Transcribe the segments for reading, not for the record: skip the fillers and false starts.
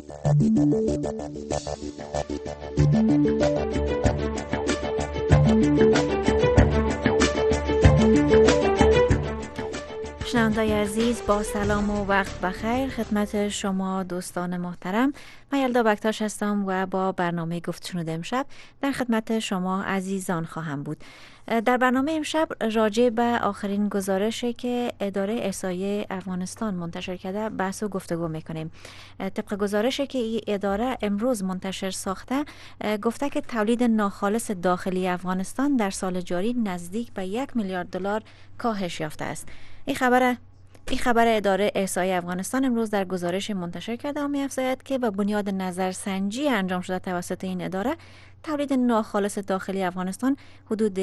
شنوندای عزیز، با سلام و وقت بخیر خدمت شما دوستان محترم. من یلدا بکتاش هستم و با برنامه گفت شنود امشب در خدمت شما عزیزان خواهم بود. در برنامه امشب راجع به آخرین گزارشی که اداره احصایه افغانستان منتشر کرده بحث و گفتگو میکنیم. طبق گزارشی که این اداره امروز منتشر ساخته، گفته که تولید ناخالص داخلی افغانستان در سال جاری نزدیک به 1 میلیارد دلار کاهش یافته است. این خبر اداره احصایه افغانستان امروز در گزارش منتشر کرده و می‌افزاید که به بنیاد نظرسنجی انجام شده توسط این اداره، تولید ناخالص داخلی افغانستان حدود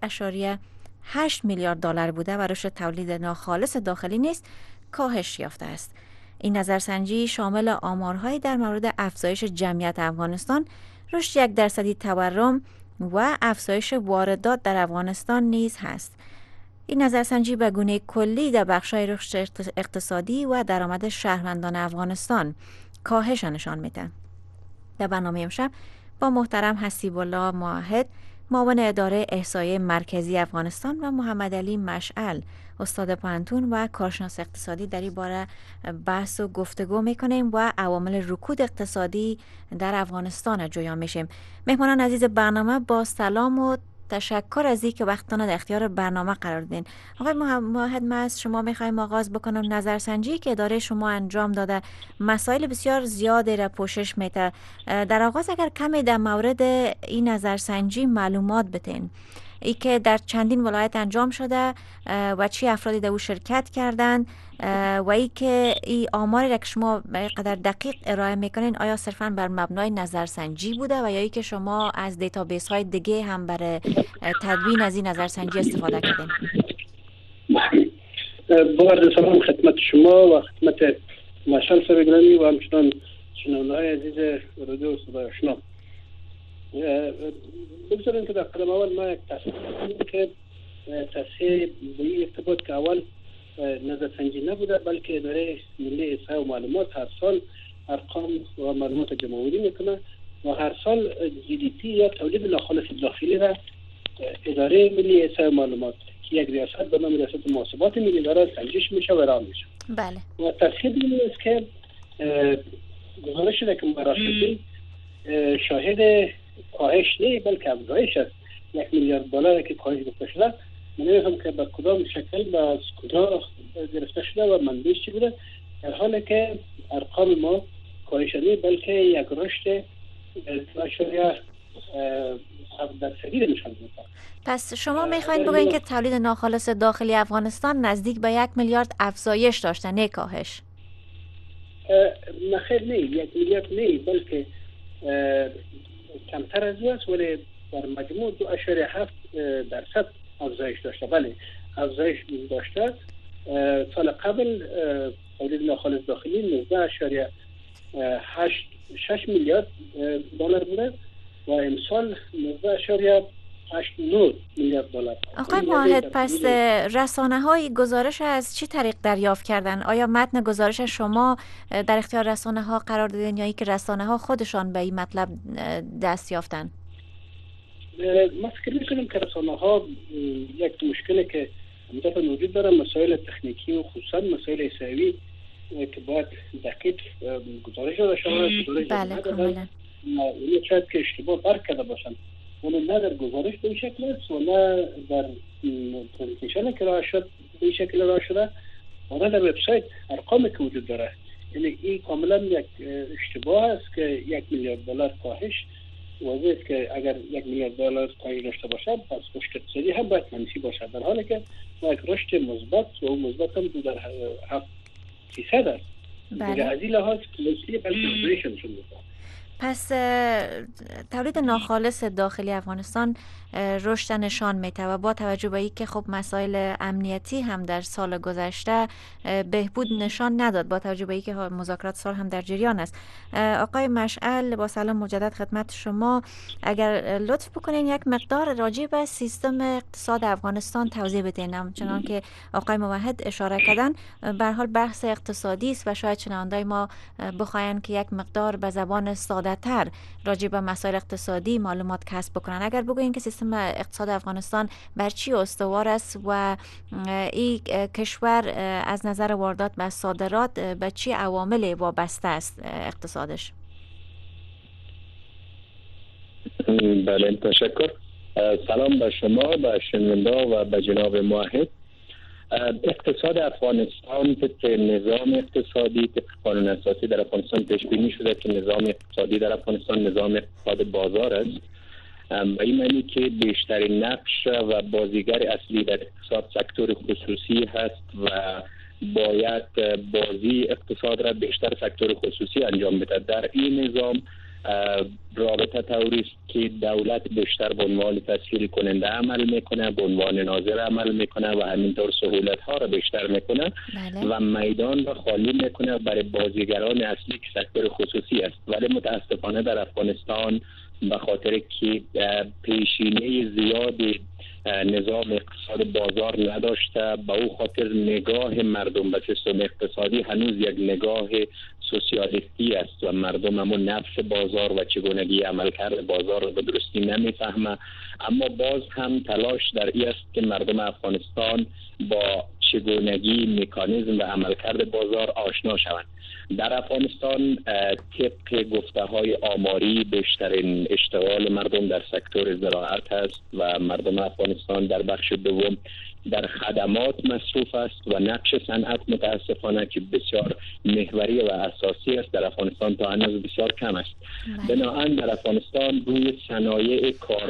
1.8 میلیارد دلار بوده و رشد تولید ناخالص داخلی نیز کاهش یافته است. این نظرسنجی شامل آمارهایی در مورد افزایش جمعیت افغانستان، رشد 1% تورم و افزایش واردات در افغانستان نیز هست. این نظرسنجی به گونه کلی در بخش‌های رشد اقتصادی و درآمد شهروندان افغانستان کاهش نشان میده. در برنامه امشب با محترم حسیب الله موحد، معاون اداره احصایه مرکزی افغانستان، و محمد علی مشعل، استاد پانتون و کارشناس اقتصادی در این باره بحث و گفتگو میکنیم و عوامل رکود اقتصادی در افغانستان جویا میشیم. مهمانان عزیز برنامه، با سلام و تشکر از اینکه وقتتون در اختیار برنامه قرار دادین. آقای موحد، من از شما میخوایم آغاز بکنم. نظرسنجی که اداره شما انجام داده مسائل بسیار زیادی را پوشش میده. در آغاز اگر کمی در مورد این نظرسنجی معلومات بتین، ای که در چندین ولایت انجام شده و چی افرادی در او شرکت کردند و ای که این آماری را که شما به قدر دقیق ارائه میکنین آیا صرفاً بر مبنای نظرسنجی بوده و یا ای که شما از دیتابیس های دیگه هم برای تدوین از این نظرسنجی استفاده کردین؟ با عرض سلام خدمت شما و خدمت مشعل صاحب گرامی و همچنان شنونده‌های عزیز رادیو صدای آشنا. بگذارید که در قدم اول ما یک تصحیح به این ارتباط که اول نظرسنجی نبوده، بلکه اداره ملی احصایه و معلومات هر سال ارقام و معلومات جمع‌آوری میکنه و هر سال جی دی پی یا تولید ناخالص داخلی را اداره ملی احصایه و معلومات که یک ریاست به نام ریاست محاسبات ملی داره سنجش میشه و ارائه میشه. بله. و تصحیح این است که گزارشی را که ما رسیدیم شاهد کاهش نه بلکه افزایش است. 1 میلیارد دلار که کاهش گفته شده، من نمی‌فهمم که به کدام شکل و از کجا گرفته شده و منبعش چی بوده، در حالی که ارقام ما کاهش نه بلکه یک رشد 2.7% نشان میده. پس شما میخواین بگوین که تولید ناخالص داخلی افغانستان نزدیک به 1 میلیارد افزایش داشته، نه کاهش؟ نخیر نه، 1 میلیارد نه بلکه کمتر از این است، ولی در مجموع 2.7% افزایش داشته. بله افزایش داشته. سال قبل تولید ناخالص داخلی 19.6 میلیارد دلار بوده و امسال 19.89 میلیارد دلار. آقای موحد، پس رسانه های گزارش از چی طریق دریافت کردن؟ آیا متن گزارش شما در اختیار رسانه ها قرار دادین یا اینکه رسانه ها خودشان به این مطلب دست یافتن؟ من فکر میکنم که رسانه ها یک مشکلی که همدفعا وجود داره، مسائل تکنیکی و خصوصا مسائل احصایوی که باید دقیق گزارش داده شود. بله کاملا. این شاید که اشتباه برک کرده باشند، ولی نه در گزارش به این شکل است و نه در پرزنتیشن که راه شد به این شکل راه شده و نه در وبسایت ارقامی که وجود داره. یعنی این کاملا یک اشتباه است که 1 میلیارد دلار کاهش واضح است که اگر 1 میلیارد دلار کاهش داشته باشد پس رشد اقتصادی هم باید منفی باشد، در حالی که یک رشد مثبت و اون مثبت هم در 7% است. بله. از این لحاظ کلیسی بلکه افزایش نشون میده. پس تولید ناخالص داخلی افغانستان رشد نشان میده و با توجه به اینکه خب مسائل امنیتی هم در سال گذشته بهبود نشان نداد، با توجه به اینکه مذاکرات سال هم در جریان است. آقای مشعل، با سلام مجدد خدمت شما، اگر لطف بکنین یک مقدار راجع به سیستم اقتصاد افغانستان توضیح بدین. چنان که آقای موحد اشاره کردن، به هر حال بحث اقتصادی است و شاید شنوندای ما بخواین که یک مقدار به زبان ساده تر راجع به مسائل اقتصادی معلومات کسب بکنن. اگر بگوین که سیستم اقتصاد افغانستان بر چی استوار است و این کشور از نظر واردات و صادرات به چی عوامل وابسته است اقتصادش؟ بله، تشکر. سلام به شما، به شنونده و به جناب موحد. اقتصاد افغانستان طبق نظام اقتصادی، طبق قانون اساسی در افغانستان پیش بینی شده که نظام اقتصادی در افغانستان نظام اقتصاد بازار است. به این معنی که بیشترین نقش و بازیگر اصلی در اقتصاد سکتور خصوصی هست و باید بازی اقتصاد را بیشتر سکتور خصوصی انجام بده. در این نظام رابطه طوری است که دولت بیشتر به عنوان تسهیل کننده عمل میکنه، به عنوان ناظر عمل میکنه و همینطور سهولت ها را بیشتر میکنه و میدان را خالی میکنه برای بازیگران اصلی که سکتور خصوصی است. ولی متاسفانه در افغانستان به خاطر که پیشینه زیادی نظام اقتصاد بازار نداشته، به او خاطر نگاه مردم به سیستم اقتصادی هنوز یک نگاه سوسیالیستی است و مردم همون نفس بازار و چگونگی عملکرد بازار را به درستی نمیفهمه. اما باز هم تلاش در این است که مردم افغانستان با چگونگی مکانیزم و عملکرد بازار آشنا شوند. در افغانستان طبق گفته های آماری بیشترین اشتغال مردم در سکتور زراعت است و مردم افغانستان در بخش دوم در خدمات مصروف است و نقش صنعت متاسفانه که بسیار محوری و اساسی است در افغانستان تا هنوز بسیار کم است. بنابراین در افغانستان روی صنایع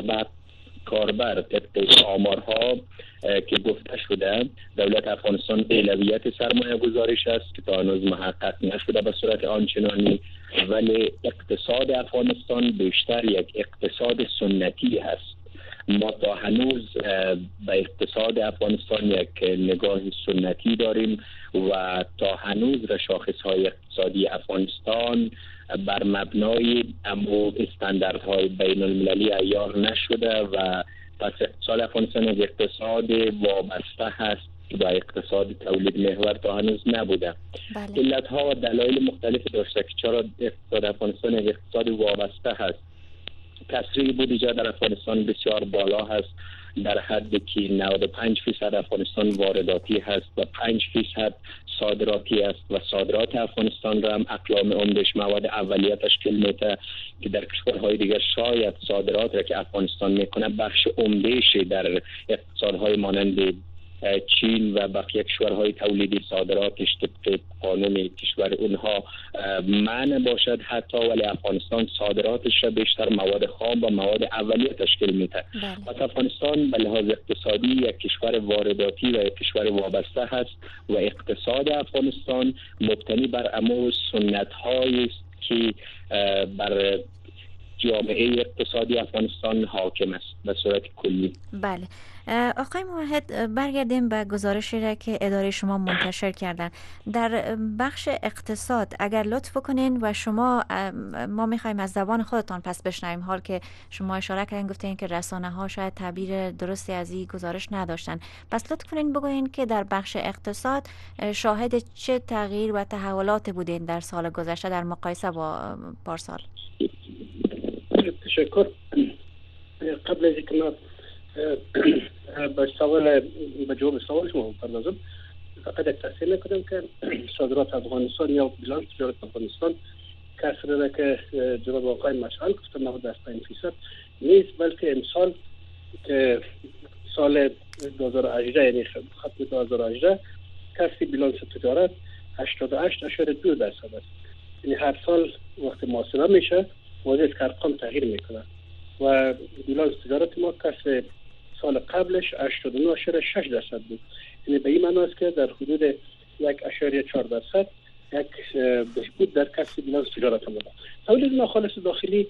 کاربر طبق آمارها که گفته شده دولت افغانستان اولویت سرمایه گذاریش است که تا هنوز محقق نشده به صورت آنچنانی، ولی اقتصاد افغانستان بیشتر یک اقتصاد سنتی هست. ما تا هنوز به اقتصاد افغانستان یک نگاه سنتی داریم و تا رساخ شاخص‌های اقتصادی افغانستان بر مبنای استانداردهای بین المللی عیار نشده و پس اقتصاد افغانستان یک اقتصاد وابسته هست که با اقتصاد تولید محور تا هنوز نبوده. علتها و دلایل مختلفی داشته که چرا اقتصاد افغانستان یک اقتصاد وابسته هست. تسریع بودجه در افغانستان بسیار بالا هست، در حدی که 95% افغانستان وارداتی هست و 5% صادراتی است و صادرات افغانستان را هم اقلام عمدش مواد اولیه تشکیل میده که در کشورهای دیگر شاید صادرات را که افغانستان میکنه بخش عمده‌اش در اقتصادهای مانند چین و بقیه کشورهای تولیدی صادراتش طبق قانون کشور اونها منع باشد حتی، ولی افغانستان صادراتش بیشتر مواد خام و مواد اولیه تشکیل میده. پس افغانستان به لحاظ اقتصادی یک کشور وارداتی و یک کشور وابسته هست و اقتصاد افغانستان مبتنی بر امور سنت‌هایی است که بر جامعه اقتصادی افغانستان حاکم است به صورت کلی. بله. آقای موحد، برگردیم به گزارشی را که اداره شما منتشر کردن در بخش اقتصاد. اگر لطف کنین و ما میخوایم از زبان خودتان پس بشنویم، حال که شما اشاره کردین گفتین که رسانه ها شاید تعبیر درستی از این گزارش نداشتن، پس لطف کنین بگوین که در بخش اقتصاد شاهد چه تغییر و تحولاتی بودین در سال گذشته در مقایسه با پارسال؟ تشکر. قبل از اینکه ما به جواب سوال شما بپردازم، فقط یک تصحیح نکنم که صادرات افغانستان یا بیلانس تجارت افغانستان کسری را که جناب آقای مشعل گفتن 95% نیست، بلکه امسال که سال 2018 یعنی ختم 2018 کسری بیلانس تجارت 88.2% است. یعنی هر سال وقتی محاسبه میشه واضح که ارقام تغییر میکنه و بیلانس تجارت ما کسر سال قبلش 89.6% بود. یعنی به این معنی است که در حدود 1.4% یک بهبود در کسب بیلانس تجارت آمده. تولید ناخالص داخلی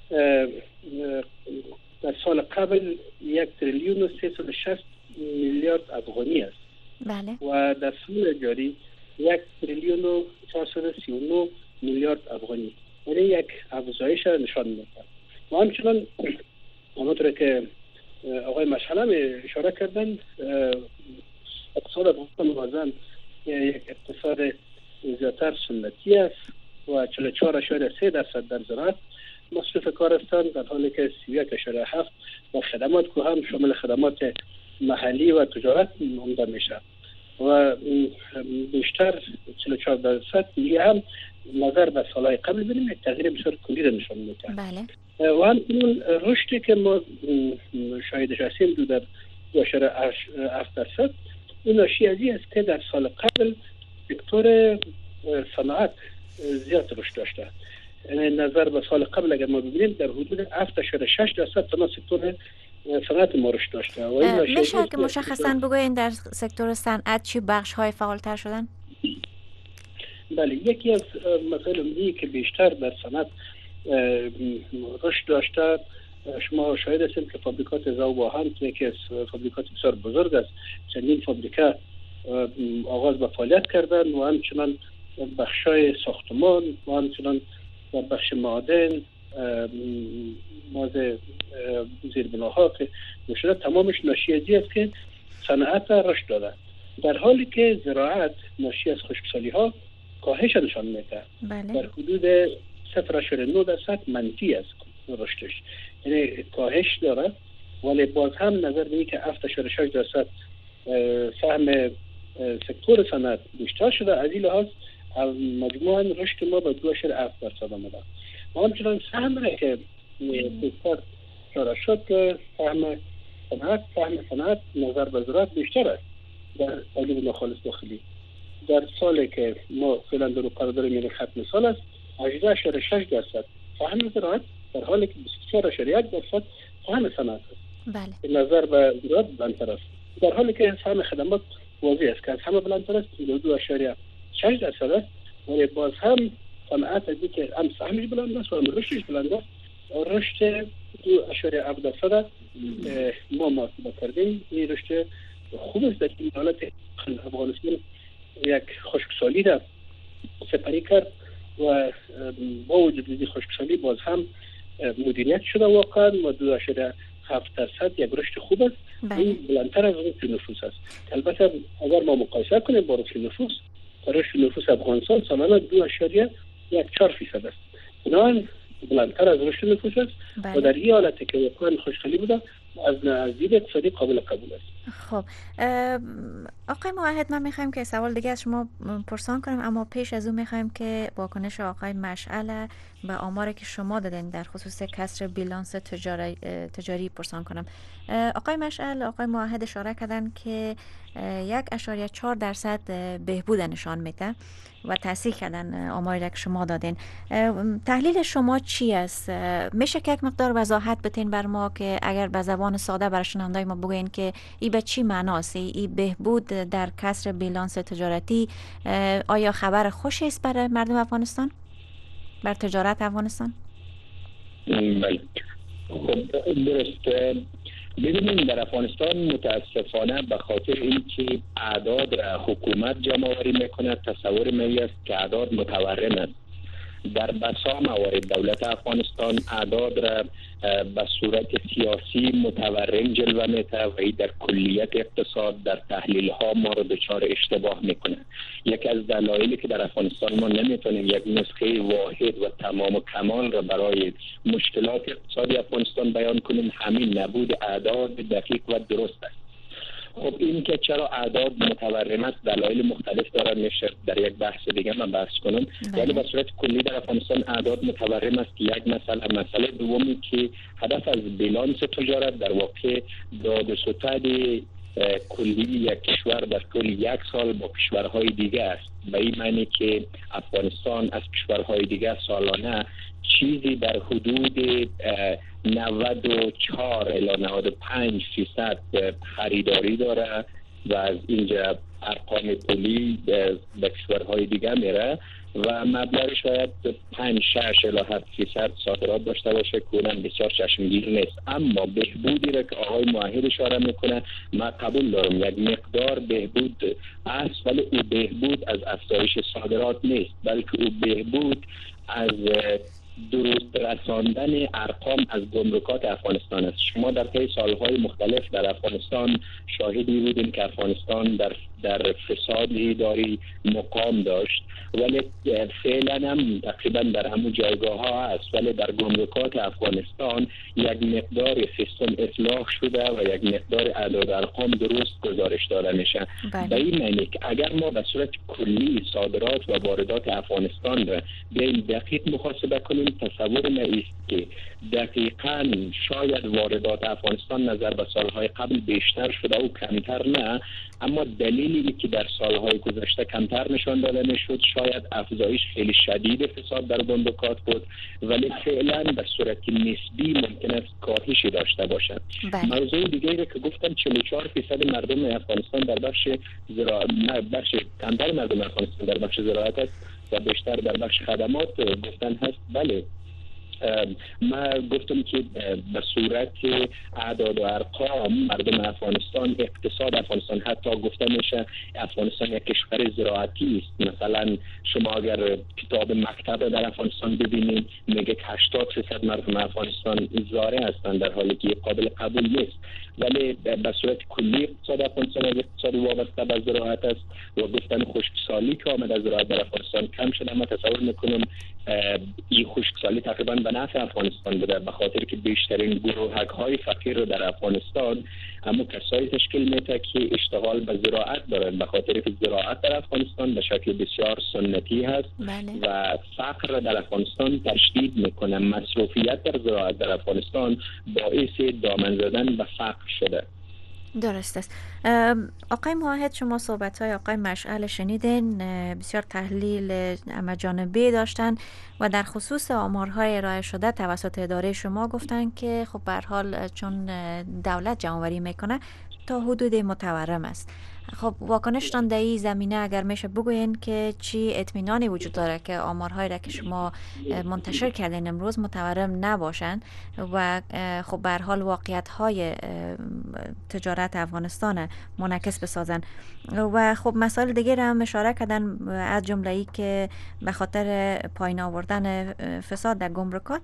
در سال قبل 1 تریلیون و 360 میلیارد افغانی است. بله. و در سال جاری 1 تریلیون و 439 میلیارد افغانی، یعنی یک افزایش نشان می‌دهد. و همچنان همونطور که آقای مشعل اشاره کردن، اقتصاد افغانستان موازن یک اقتصاد زیادتر سنتی است و 44.3% در زراعت مصرف کار هستند، در حالی که 31.7 و خدمات که هم شامل خدمات محلی و تجارت عمده میشه و بیشتر 44% دیگه هم نظر به سالهای قبل بینیم یک تغییر بسیار کلی را نشان میده. بله. و همچنین رشدی که ما شاهدش هستیم 2.7%، این ناشی از این است که در سال قبل سکتور صنعت زیاد رشد داشته. یعنی نظر به سال قبل اگر ما ببینیم در حدود 7.6% تنها سکتور صنعت ما رشد داشته. میشه که مشخصاً بگوین در سکتور صنعت چی بخش‌های فعال‌تر شدن؟ بله، یکی از مسائل عمده‌ای که بیشتر در صنعت رشد داشته، شما شاهد هستید که فابریکات ذوب آهن که از فابریکات بسیار بزرگ است، چندین فابریکه آغاز به فعالیت کردن و همچنان بخشای ساختمان و همچنان در بخش معادن، مواد زیربناها که نشده، تمامش ناشی از این است که صنعت رشد داده، در حالی که زراعت ناشی از خشکسالی‌ها کاهش نشان میده. بله. در حدود 0.9% منفی است رشدش، یعنی کاهش داره، ولی باز هم نظر به این که 7.6% سهم سکتور صنعت بیشتر شده، از این لحاظ مجموعاً رشد ما به 2.7% آمده. و همچنان سهم را که بیشتر اشاره شد که سهم صنعت نظر به زراعت بیشتر است در تولید ناخالص داخلی. در سالی که ما فعلا در قرارداد میان ختم سال است 18.6% سهم زراعت، در حالی که 24.1% سهم صنعت است. بله. نظر به زراعت بلندتر است، در حالی که سهم خدمات واضح است که از همه بلندتر است، 2.6% است، ولی باز هم صنعت از که هم سهمش بلند است و هم رشدش بلند است. رشد 2.7% ما محاسبه کردیم، این رشد خوب است. در این حالت افغانستان یک خشکسالی را سپری کرد و با وجود این خشکسالی باز هم مدیریت شده واقعا و 2.7% یک رشد خوب است. این بلندتر از رشد نفوس است. البته اگر ما مقایسه کنیم با رشد نفوس، رشد نفوس افغانستان سالانه 2.14% است. بنابراین بلندتر از رشد نفوس است. و در این حالت که واقعا خوشحالی بوده از دید اقتصادی قابل قبول است. خب آقای موحد، من میخوایم که سوال دیگه از شما پرسان کنم، اما پیش از اون میخوایم که واکنش آقای مشعل به آماری که شما دادین در خصوص کسر بیلانس تجاری پرسان کنم. آقای مشعل، آقای موحد اشاره کردن که 1.4% بهبود نشان میده و تصحیح کردن آماری که شما دادین. تحلیل شما چی است؟ میشه که یک مقدار وضاحت بدین بر ما که اگر به زبان ساده برای شنوندای ما بگوین که این به چی معناست؟ این بهبود در کسر بیلانس تجارتی آیا خبر خوشی است برای مردم افغانستان؟ بر تجارت افغانستان؟ بله. خب درست. ببینید در افغانستان متاسفانه به خاطر اینکه اعداد را حکومت جمع آوری میکنه، تصور می است که اعداد متورم است. در بسا موارد دولت افغانستان اعداد را به صورت سیاسی متورم جلوه میده و این در کلیت اقتصاد در تحلیل ها ما را دچار اشتباه میکنه. یکی از دلایلی که در افغانستان ما نمیتونیم یک نسخه واحد و تمام و کمال را برای مشکلات اقتصادی افغانستان بیان کنیم همین نبود اعداد دقیق و درست است. خب این که چرا اعداد متورم است دلایل مختلف داره، میشه در یک بحث دیگه من بحث کنم، ولی به صورت کلی در افغانستان اعداد متورم است که یک مسئله دومی که هدف از بیلانس تجارت در واقع داد و ستد کلی یک کشور در طول یک سال با کشورهای دیگه است. به این معنی که افغانستان از کشورهای دیگه سالانه چیزی در حدود 94 الی 95% خریداری داره و از اینجا ارقام پولی به کشورهای دیگه میره و مبلغ شاید 5-6 الی 7% صادرات داشته باشه که اونم بسیار چشمگیر نیست. اما بهبودی را که آقای موحد اشاره میکنه من قبول دارم، یک مقدار بهبود است، ولی او بهبود از افزایش صادرات نیست، بلکه او بهبود از درست رساندن ارقام از گمرکات افغانستان است. شما در طی سالهای مختلف در افغانستان شاهدی بودیم که افغانستان در فساد اداری مقام داشت، ولی فعلا هم تقریبا در همون جایگاه ها است، ولی در گمرکات افغانستان یک مقدار سیستم اصلاح شده و یک مقدار اعداد ارقام درست گزارش داده میشه. به این معنی که اگر ما به صورت کلی صادرات و واردات افغانستان را بیایم دقیق محاسبه کنیم، تصور ما است که دقیقاً شاید واردات افغانستان نظر به سالهای قبل بیشتر شده و کمتر نه، اما دلیلی که در سالهای گذشته کمتر نشان داده میشد شاید افزایش خیلی شدید فساد در گمرکات بود، ولی فعلا به صورت نسبی ممکن است کاهشی داشته باشد. موضوع دیگری که گفتم 44% مردم افغانستان در بخش بخش کمتر مردم افغانستان در بخش زراعت است و بیشتر در بخش خدمات گفتن هست. بله، ما گفتم که به صورت اعداد و ارقام مردم افغانستان، اقتصاد افغانستان، حتی گفته میشه افغانستان یک کشور زراعتی است. مثلا شما اگر کتاب مکتب در افغانستان ببینید میگه 80% مردم افغانستان زارع هستند، در حالی که قابل قبول نیست. ولی به صورت کلی اقتصاد افغانستان از اقتصاد وابسته به زراعت است و گفتن خشکسالی که آمد از زراعت در افغانستان کم شده. من تصور میکنم این خشکسالی تقریبا به نفع افغانستان بوده، به خاطر که بیشترین گروهک‌های فقیر رو در افغانستان اما کسایی تشکیل میده که اشتغال به زراعت دارند، به خاطر که زراعت در افغانستان به شکل بسیار سنتی هست. بله. و فقر در افغانستان تشدید میکنه. مصروفیت در زراعت در افغانستان باعث دامن زدن به فقر شده. درست است. آقای موحد، شما صحبت‌های آقای مشعل شنیدین، بسیار تحلیل همه‌جانبه داشتن و در خصوص آمارهای ارائه شده توسط اداره شما گفتن که خب به هر حال چون دولت جمع‌آوری میکنه تا حدود متورم است. خب واکنشتان در این زمینه اگر میشه بگوین که چی اطمینانی وجود داره که آمارهایی را که شما منتشر کردین امروز متورم نباشن و خب به هر حال واقعیت‌های تجارت افغانستان منعکس بسازن. و خب مسائل دیگه را هم اشاره کردن، از جمله ای که به خاطر پایین آوردن فساد در گمرکات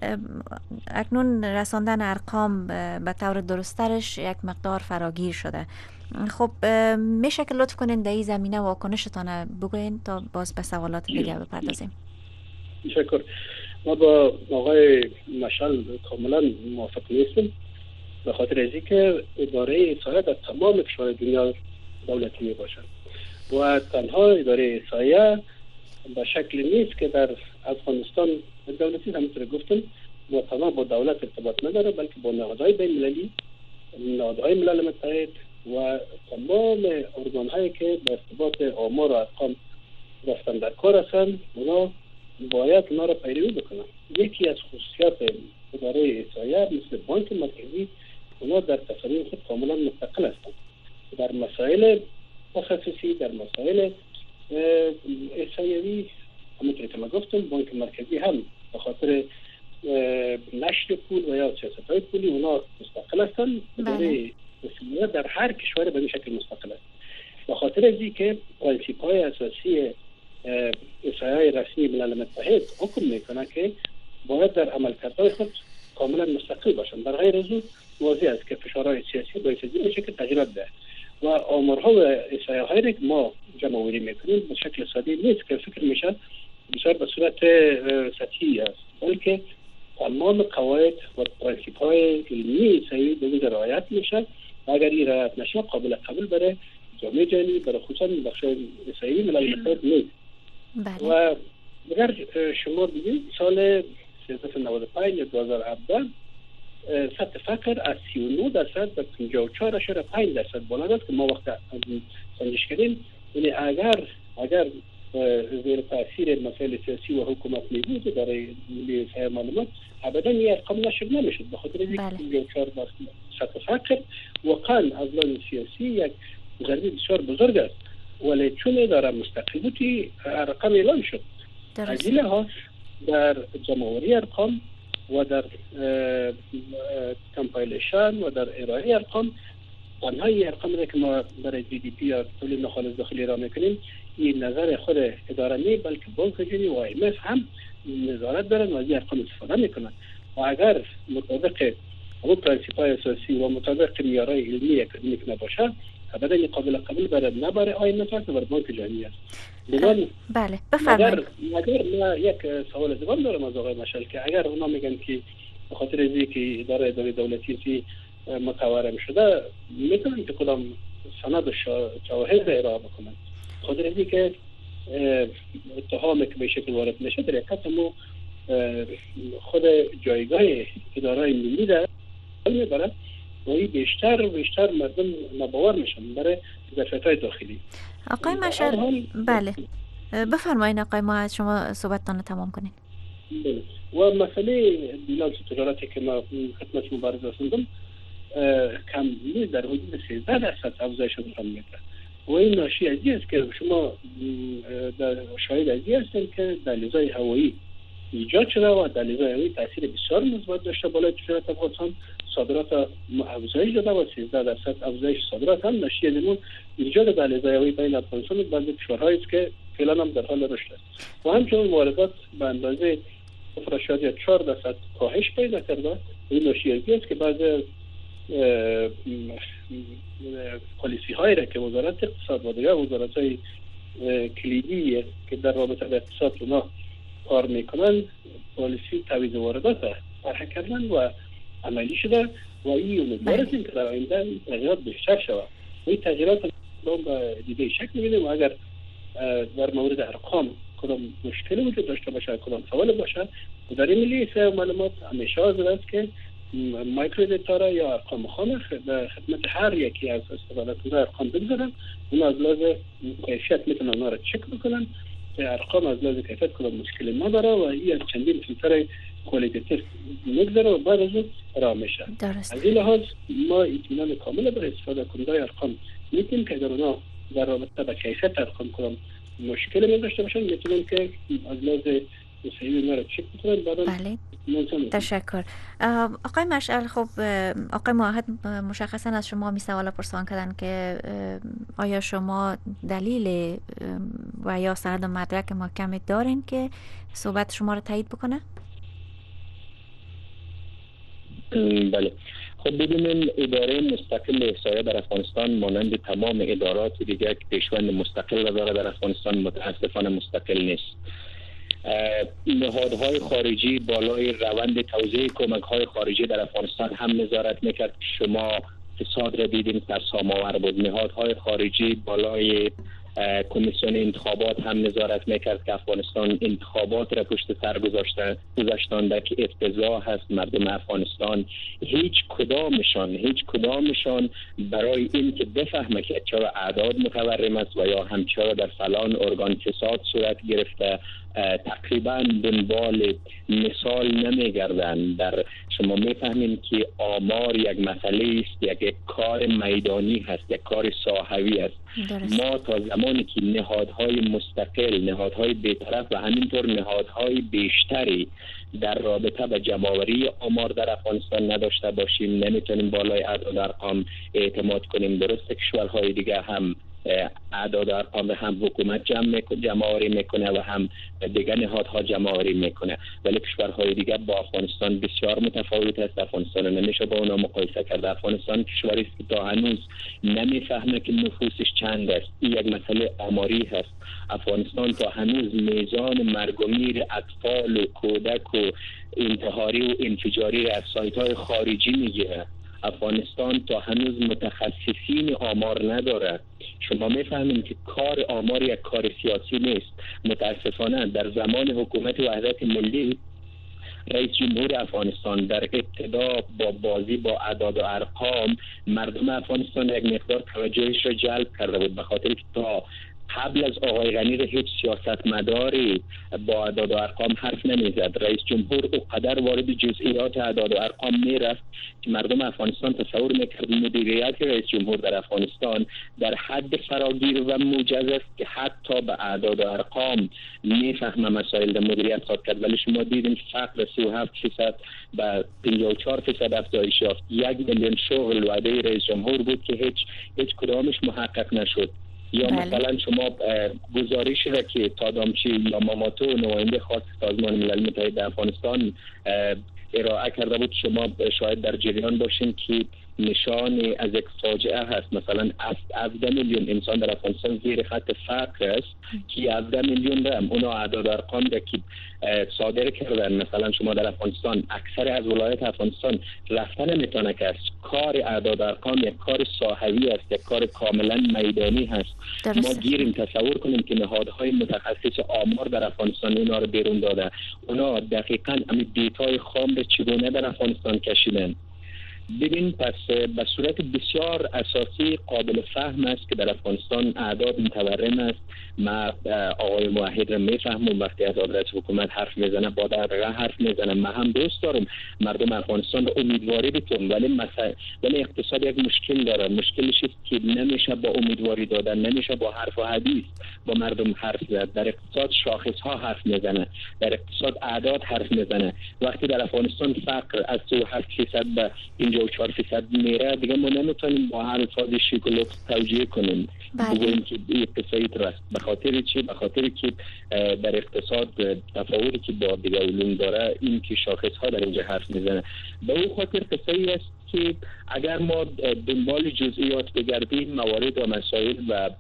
اکنون رساندن ارقام به طور درسترش یک مقدار فراگیر شده. خب میشه که لطف کنین در این زمینه واکنشتان بگوین تا باز به سوالات دیگه بپردازیم. تشکر. ما با آقای مشعل کاملا موافق نیستیم، به خاطر از اینکه اداره احصایه در تمام کشورهای دنیا دولتی می باشد و تنها اداره احصایه به شکل نیست که در افغانستان دولتی، همونطور گفتم با تمام با دولت ارتباط نداره، بلکه با نهادهای بین المللی، نهادهای ملل متحد و تمام ارگان‌هایی که به ارتباط آمار و ارقام رفتن در کار هستند، اونا باید اونا را پیروی بکنن. یکی از خصوصیات اداره احصایه مثل بانک مرکزی، اونا در تصمیم خود کاملا مستقل هستند. در مسائل تخصصی، در مسائل احصایوی، همونطور که من گفتم بانک مرکزی هم به خاطر نشر پول و یا سیاست‌های پولی اونا مستقل هستند. اداره احصایه در هر کشور به این شکل مستقل است. به خاطر از اینکه پرینسیپ‌های اساسی احصایه‌های رسمی ملل متحد حکم میکنه که باید در عملکردهای خود کاملا مستقل باشند. در غیر از اون واضح است که فشارهای سیاسی باعث میشه که تغییرات ده و آمارها و احصایه‌هایی که ما جمع‌آوری میکنیم به شکل ساده نیست که فکر میشه بسیار به صورت سطحی است، بلکه تمام قواعد و پرینسیپ‌های علمی احصایه‌ای به وجه رعایت میشه. اگر این رعایت نشه قابل قبول برای جامعه جهانی، برای خصوصا بخش احصایه‌ای ملل متحد نیست. و اگر شما ببینید سال 1395 یا 2017 سطح فقر از 39% به 54.5% بالا رفت که ما وقت سنجش کردیم. یعنی اگر زیر تاثیر مسائل سیاسی و حکومت میبود برای احصایه معلومات ابدا این ارقام نشر نمیشد، به خاطر اینکه 54% سطح فقر واقعا از لحاظ سیاسی یک ضربه بسیار بزرگ است، ولی چون اداره مستقل بودی رقم اعلام شد. از این لحاظ در جمع‌آوری ارقام و در کمپایلیشن و در ارائه ارقام، تنها ارقامی که ما برای جی دی پی یا تولید ناخالص داخلی را میکنیم این نظر خود اداره نیست، بلکه بانک جهانی و IMF هم نظارت دارن و از این ارقام استفاده میکنن و اگر مطابق اون پرنسیپ‌های اساسی و مطابق معیارهای علمی اکادمیک نباشه ابدا قابل قبول برای نه برای IMF است و برای بانک جهانی است. بله بفرمایید. اگر من یک سوال دیگه دارم از آقای مشعل که اگر اونا میگن که به خاطر از اینکه اداره دولتی متورم شده میتونن که کدام سند و شواهد ارائه بکنن، خاطر از اینکه اتهامی که به شکل وارد میشه در حقیقت ما خود جایگاه اداره ملی در میبرد و این بیشتر و بیشتر مردم ناباور میشن برای ظرفیت‌های داخلی. آقای مشعل بله بفرمایید آقای معهد، شما صحبتتان تمام کنید. و مسئله بیلانس تجارتی که ما خدمت مبارز رسوندم کم نیست، در حدود 13% افزایش رقم میده و این ناشی از این است که شما در شاهد از این هستید که دهلیزهای هوایی ایجاد شده و دهلیزهای هوایی تاثیر بسیار مثبت داشته بالای تجارت افغانستان، صادرات افزایش داده و 13% افزایش صادرات هم ناشی از اون ایجاد دهلیزهای هوایی بین افغانستان و بعضی کشورهایی است که فعلا هم در حال رشد است و همچنین واردات به اندازه 0.4% کاهش پیدا کرده. این ناشی از این است که بعضی پالیسی هایی را که وزارت اقتصاد و دیگر وزارت های کلیدی که در رابطه با اقتصاد اونا کار میکنن پالیسی تعویض واردات طرح کردن و عملی شده و این امیدوار هستیم که در آینده تغییرات بیشتر شود و این تغییرات به دیده شکل میبینیم و اگر در مورد ارقام کدام مشکلی وجود داشته باشه کدام سوال باشه اداره ملی احصایه و معلومات همیشه حاضر است که مایکرو دیتا یا ارقام خام در خدمت هر یکی از استفاده کننده ارقام بگذارن، اون از لحاظ کیفیت میتونن اونا را چک بکنن که ارقام از لحاظ کیفیت کدام مشکلی نداره و این از چندین فیلتر کوالیتیتیو میگذاره و بعد از اون راه میشه. از این لحاظ ما اطمینان کامل برای استفاده کننده ارقام میتونیم که اگر اونا در رابطه با کیفیت ارقام کدام مشکلی داشته باشن میتونن که از لحاظ صحیح اونا را چک بکنن بعد بله. تشکر. آقای مشعل، خب آقای معهد مشخصا از شما می سوالا پرسان کردن که آیا شما دلیل و یا سند و مدرک محکمی دارین که صحبت شما را تایید بکنه؟ بله. خب ببینیم اداره مستقل احصایه در افغانستان مانند تمام ادارات دیگه که پیشوند مستقل داره در افغانستان متاسفانه مستقل نیست. نهادهای خارجی بالای روند توزیع کمک‌های خارجی در افغانستان هم نظارت میکرد. شما فساد را دیدیم که سام‌آور بود. نهادهای خارجی بالای کمیسیون انتخابات هم نظارت میکرد که افغانستان انتخابات را پشت سر گذاشتند که افتضاح هست. مردم افغانستان هیچ کدامشان برای این که بفهمه که چرا اعداد متورم است و یا هم چرا در فلان ارگان فساد صورت گرفته تقریبا دنبال مثال نمیگردن. در شما میفهمین که آمار یک مسئله است، یک کار میدانی هست، یک کار ساحوی است. ما تا زمانی که نهادهای مستقل، نهادهای بی‌طرف و همینطور نهادهای بیشتری در رابطه با جمع‌آوری آمار در افغانستان نداشته باشیم نمیتونیم بالای اعداد ارقام اعتماد کنیم. درسته کشورهای دیگه هم اعداد ارقام هم حکومت جمع‌آوری میکنه و هم دیگه نهادها جمع‌آوری میکنه، ولی کشورهای دیگه با افغانستان بسیار متفاوت است. افغانستان نمیشه با اونا مقایسه کرد. افغانستان کشوری است که تا هنوز نمیفهمه که نفوسش چند است. این یک مسئله آماری هست. افغانستان تا هنوز میزان مرگ و میر اطفال و کودک و انتحاری و انفجاری از سایت‌های خارجی میگیره. افغانستان تا هنوز متخصصین آمار نداره. شما میفهمین که کار آمار یک کار سیاسی نیست. متاسفانه در زمان حکومت وحدت ملی رئیس جمهور افغانستان در ابتدا با بازی با اعداد و ارقام مردم افغانستان یک مقدار توجهش را جلب کرده بود، به خاطر که تا قبل از آقای غنی هیچ سیاستمداری با اعداد و ارقام حرف نمیزد. رئیس جمهور او قدر وارد جزئیات اعداد و ارقام میرفت که مردم افغانستان تصور میکرد مدیریت رئیس جمهور در افغانستان در حد فراگیر و موجز است که حتی به اعداد و ارقام میفهمه مسائل در مدیریت خواهد کرد. ولی شما دیدین فقر 37% به 54% افزایش یافت. 1 میلیون شغل وعده رئیس جمهور بود که هیچ کدامش محقق نشد. یا مثلا شما گزارشی را که تادامچی یا ماماتو نماینده خاص سازمان ملل متحد در افغانستان ارائه کرده بود، شما شاید در جریان باشین که نشان از یک فاجعه هست. مثلا 17 میلیون انسان در افغانستان زیر خط فقر است که 17 میلیون رم اونا اعداد ارقام را که صادر کردن. مثلا شما در افغانستان اکثر از ولایت افغانستان رفتن نمیتونه که کار اعداد ارقام یک کار ساحوی است، یک کار کاملا میدانی هست. ما گیریم تصور کنیم که نهادهای متخصص آمار در افغانستان اونا رو بیرون داده، اونا دقیقاً همین دیتای خام را چگونه در افغانستان کشیدن. ببین پس به صورت بسیار اساسی قابل فهم است که در افغانستان اعداد متورم است. ما آقای موحد را میفهمم وقتی از آدرس حکومت حرف میزنه با دقیقه حرف میزنه. من هم دوست دارم مردم افغانستان را امیدواری بتونم، ولی اقتصاد یک مشکل داره. مشکلش است که نمیشه با امیدواری دادن، نمیشه با حرف و حدیث با مردم حرف زد. در اقتصاد شاخص ها حرف میزنه، در اقتصاد اعداد حرف میزنه. وقتی در افغانستان فقر از 37% به 54% میره، دیگه ما نمیتونیم با الفاظ شیکولوت توجیه کنیم بگوییم که اقتصادی راست. به خاطر چی؟ به خاطر که در اقتصاد تفاوتی که با دیگه علوم داره این که شاخص ها در اینجا حرف میزنه. به اون خاطر قصه‌ای است که اگر ما دنبال جزئیات بگردیم موارد و مسائل و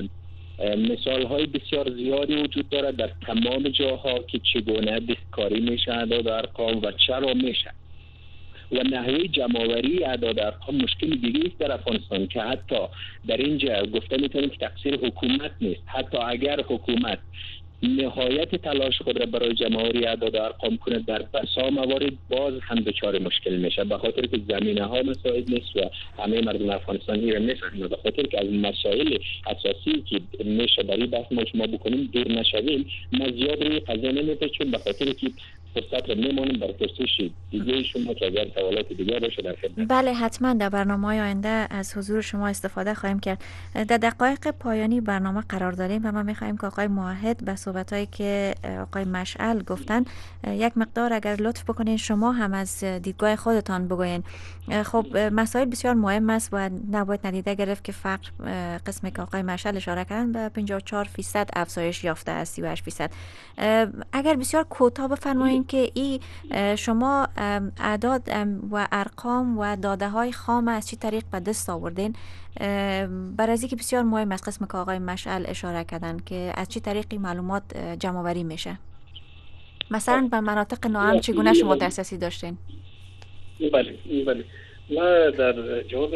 مثال های بسیار زیادی وجود داره در تمام جاها که چگونه دستکاری میشه اعداد و ارقام و چرا میشه. و نحوه جمع‌آوری اعداد ارقام مشکل دیگه است در افغانستان که حتی در اینجا گفته میتونیم که تقصیر حکومت نیست. حتی اگر حکومت نهایت تلاش خود را برای جمع‌آوری اعداد ارقام کنه، در بسا موارد باز هم دچار مشکل میشه، به خاطر که زمینه ها مساعد نیست و همه مردم افغانستانی را میفهمن. به خاطر که از مسائل اساسی که میشه برای بحث ما بکنیم دور نشویم. ما زیاد روی قضیه نمیپیچیم به خاطر که فرصت رو میمونیم برای پرسش دیگه شما که اگر سوالات دیگه باشه در خدمت. بله حتما در برنامه‌های آینده از حضور شما استفاده خواهیم کرد. در دقایق پایانی برنامه قرار داریم و ما می‌خوایم که آقای موحد به صحبتایی که آقای مشعل گفتن یک مقدار اگر لطف بکنین شما هم از دیدگاه خودتان بگوین. خب مسائل بسیار مهم است و نباید ندیده گرفت که فقر قسمی که آقای مشعل اشاره کردن به 54% افزایش یافته است، 38%. اگر بسیار کوتاه بفرمایید که این شما اعداد و ارقام و داده های خام از چی طریق به دست آوردین؟ برای از اینکه بسیار مهم است قسم که آقای مشعل اشاره کردن که از چی طریقی معلومات جمع آوری میشه. مثلا به مناطق ناامن چگونه شما دسترسی داشتین؟ بله ما در جواب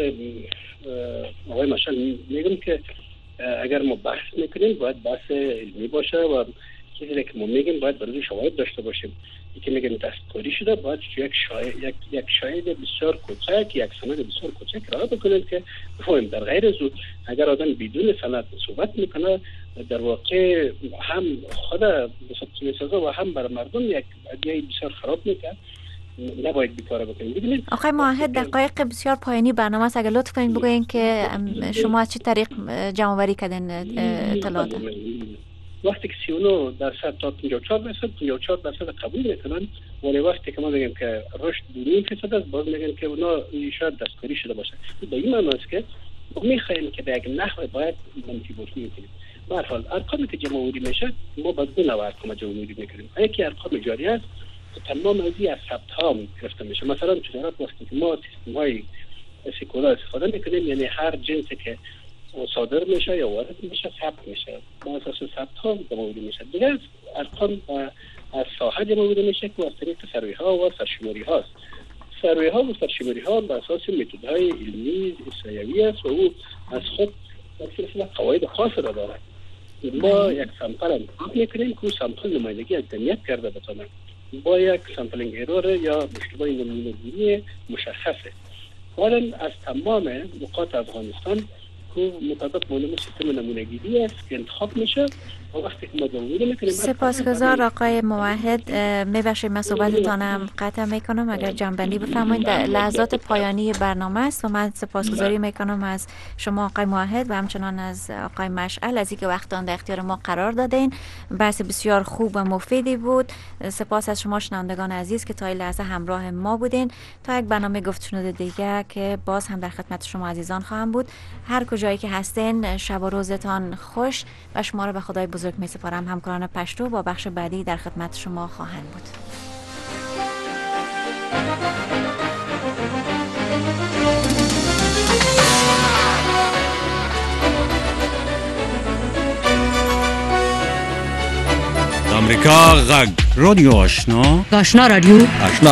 آقای مشعل میگم که اگر ما بحث میکنیم باید بحث علمی باشه و چیزی که ما میگیم باید برای شواهد داشته باشیم. که میگن دستکاری شده باید یک شاهد بسیار کوچک، یک سند بسیار کوچک را بکنید که بفهمیم. در غیر از اگر آدم بدون سند صحبت میکنه در واقع هم خود میسازه و هم بر مردم یک ادعای بسیار خراب میکنه. نباید بیکاره بکنید. ببینید آقای موحد دقایق بسیار پایانی برنامه است، اگر لطف کنید بگوین که شما از چه طریق جمع آوری کردین اطلاعات؟ وقتی که 39% تا 54% قبول میکنن، ولی وقتی که ما میگیم که رشد 2.5% است باز میگن که اونا شاید دستکاری شده باشه. به این معنی است که ما میخوایم که در یک نحو باید منفی باشیم کنیم. به هر حال ارقامی که جمع آوری میشه ما باید دو نوع ارقام جمع آوری میکنیم. یکی ارقام جاری است که تمام از ثبت ها گرفته میشه. مثلا تجارت وقتی که ما سیستم های سکولا استفاده میکنیم، یعنی هر جنسی که صادر میشه یا وارد میشه ثبت میشه، با اساس ثبت ها جمع‌آوری میشه. دیگه ارقام از ساحه جمع‌آوری میشه که از طریق سروی ها و سرشماری هاست. سروی ها و سرشماری ها به اساس متد های علمی احصایوی است و او از خود سلسله قواعد خاص را دارد. ما یک سامپل انتخاب میکنیم که سامپل نمایندگی از جمعیت کرده بتونه با یک سامپلینگ ایرور یا اشتباه نمونه‌گیری مشخصه. حالا از تمام نقاط افغانستان که مطابق معلومه سیستم نمونه‌گیری است که انتخاب میشه و وقتی که ما جمهوری میکنیم. سپاسگزار آقای موحد. میبخشید من صحبتتانم قطع میکنم، اگر جنبندی بفرمایید. در لحظات پایانی برنامه است و من سپاسگزاری میکنم از شما آقای موحد و همچنان از آقای مشعل از اینکه وقتان در اختیار ما قرار دادین. بحث بسیار خوب و مفیدی بود. سپاس از شما شنوندگان عزیز که تا این لحظه همراه ما بودین. تا یک برنامه گفت‌وشنود دیگه که باز هم در خدمت شما عزیزان خواهم بود. هر کجایی که هستین شب و روزتان خوش و شما را به خدای بزرگ می سپارم. همکاران پشتو با بخش بعدی در خدمت شما خواهند بود. آمریکا غږ رادیو آشنا رادیو